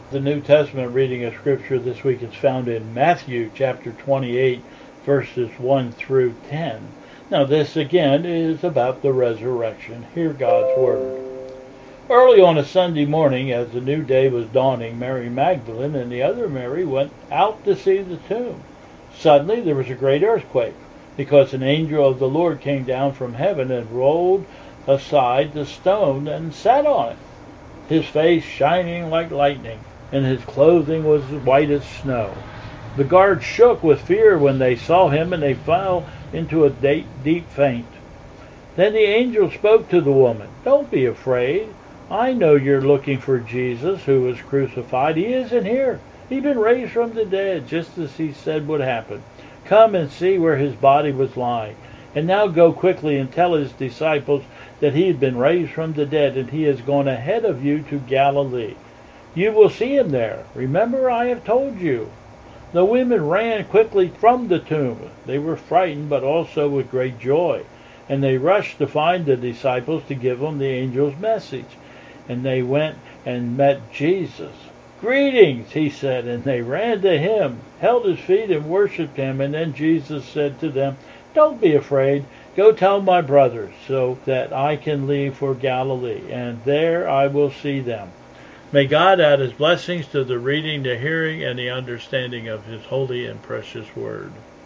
The New Testament reading of Scripture this week is found in Matthew chapter 28, verses 1 through 10. Now this again is about the resurrection. Hear God's Word. Early on a Sunday morning, as the new day was dawning, Mary Magdalene and the other Mary went out to see the tomb. Suddenly there was a great earthquake, because an angel of the Lord came down from heaven and rolled aside the stone and sat on it, his face shining like lightning, and his clothing was white as snow. The guards shook with fear when they saw him, and they fell into a deep faint. Then the angel spoke to the woman. "Don't be afraid. I know you're looking for Jesus, who was crucified. He isn't here. He's been raised from the dead, just as he said would happen. Come and see where his body was lying. And now go quickly and tell his disciples that he had been raised from the dead, and he has gone ahead of you to Galilee. You will see him there. Remember, I have told you." The women ran quickly from the tomb. They were frightened, but also with great joy. And they rushed to find the disciples to give them the angel's message. And they went and met Jesus. "Greetings," he said, and they ran to him, held his feet, and worshipped him. And then Jesus said to them, "Don't be afraid. Go tell my brothers, so that I can leave for Galilee, and there I will see them." May God add his blessings to the reading, the hearing, and the understanding of his holy and precious word.